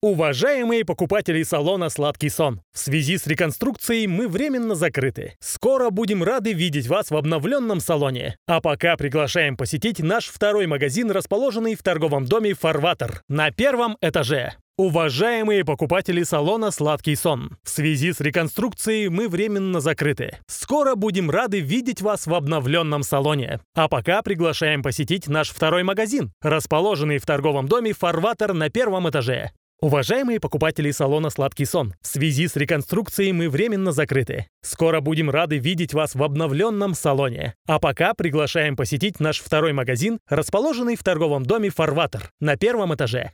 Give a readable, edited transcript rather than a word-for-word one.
Уважаемые покупатели салона «Сладкий сон», в связи с реконструкцией мы временно закрыты. Скоро будем рады видеть вас в обновленном салоне. А пока приглашаем посетить наш второй магазин, расположенный в торговом доме «Фарватер» на первом этаже. Уважаемые покупатели салона «Сладкий сон», в связи с реконструкцией мы временно закрыты. Скоро будем рады видеть вас в обновленном салоне. А пока приглашаем посетить наш второй магазин, расположенный в торговом доме «Фарватер» на первом этаже. Уважаемые покупатели салона «Сладкий сон», в связи с реконструкцией мы временно закрыты. Скоро будем рады видеть вас в обновленном салоне. А пока приглашаем посетить наш второй магазин, расположенный в торговом доме «Фарватер» на первом этаже.